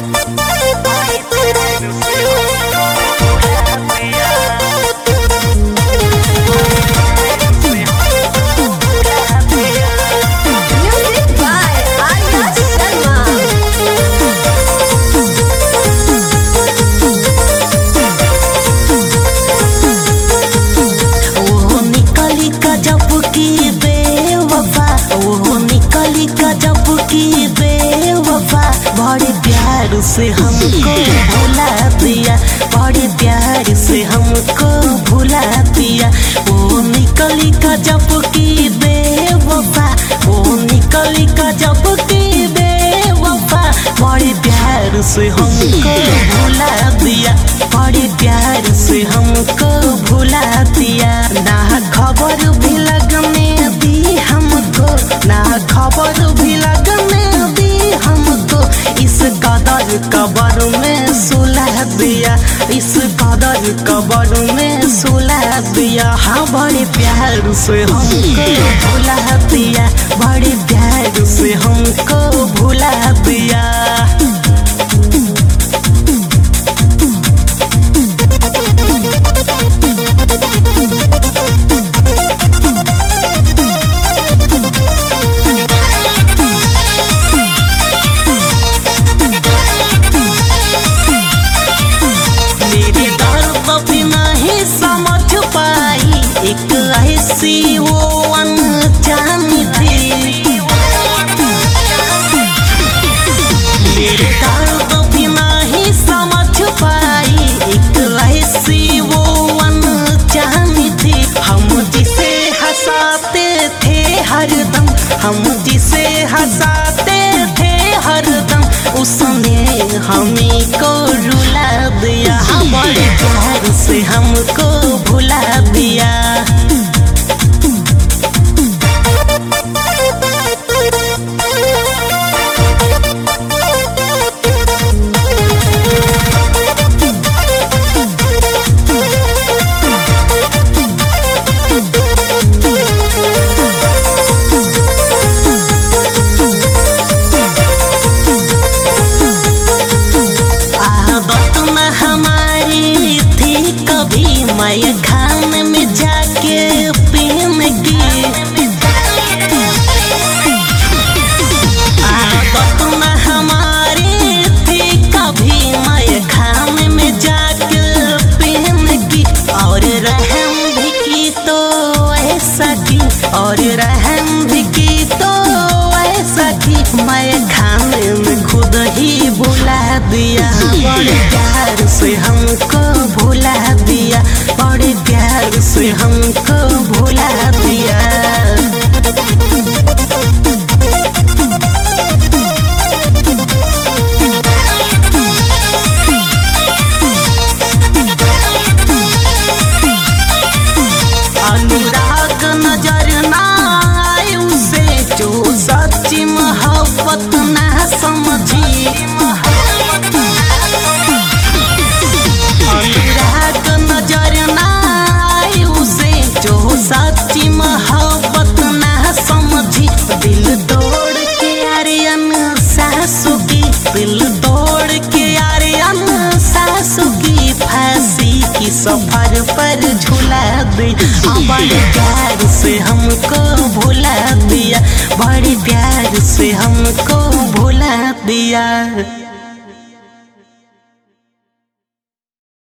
बड़े प्यार से हमको भुला दिया, बड़े प्यार से हमको भुला दिया। वो निकली का जब की बेवफा, वो निकली का जब की बेवफा, बड़े प्यार से हमको भुला दिया, बड़े प्यार से हमको भुला दिया। ना खबर भी लगने दी हमको, ना खबर भी लगने दी हमको, इस कदर कबर में सुलह दिया, इस कदर कबर में सुलह दिया। हाँ बड़े प्यार से हमको भुला दिया, बड़े प्यार से हमको भुला दिया। एक ऐसी वो अनजानी थी, मेरे दर्द भी नहीं समझ पाई। एक ऐसी वो अनजानी थी, हम जिसे हंसाते थे हरदम, हम जिसे हंसाते थे हरदम, उसने हमें को रुला दिया। बड़े प्यार से हमको भुला दिया। मैं खाने में जाके पीने की आदत न हमारी थी, कभी मैं खाने में जाके पीने की। और रहम भी की तो ऐसा की, और रहम भी की तो ऐसा की, मैं खाने में खुद ही भुला दिया। बड़े प्यार से हमको भुला दिया, बड़े प्यार से हमको भुला दिया। अनुराग नजर ना आए उसे, जो सच्ची मोहब्बत ना समझी। अनुराग नजर ना आए उसे, जो सच्ची मोहब्बत ना समझी। दिल तोड़ के आर्यन सासू की, दिल तोड़ के आर्यन सासू की, फांसी की सफर पर झूला दी। बड़े प्यार से हमको भुला दिया, बड़े प्यार से हमको भुला दिया।